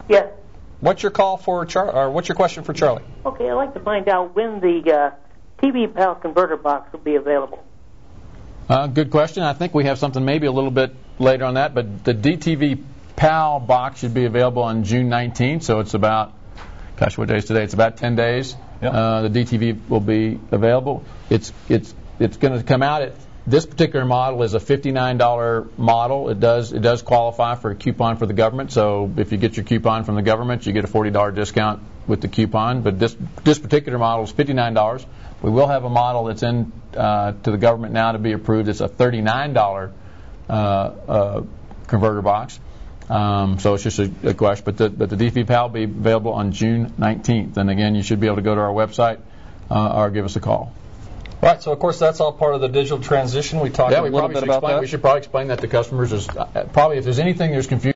Yes. What's your call for or what's your question for Charlie? Okay, I'd like to find out when the TV PAL converter box will be available. Good question. I think we have something maybe a little bit later on that, but the DTV PAL box should be available on June 19th, so it's about, gosh, what day is today? It's about 10 days. Yep. The DTV will be available. It's going to come out at, this particular model is a $59 model. It does qualify for a coupon for the government, so if you get your coupon from the government, you get a $40 discount with the coupon, but this particular model is $59. We will have a model that's in to the government now to be approved. It's a $39 converter box. So it's just a question. But the DTV PAL will be available on June 19th. And again, you should be able to go to our website or give us a call. All right, so of course that's all part of the digital transition. We talked a little bit about that. We should probably explain that to customers. Probably if there's anything there's confusion.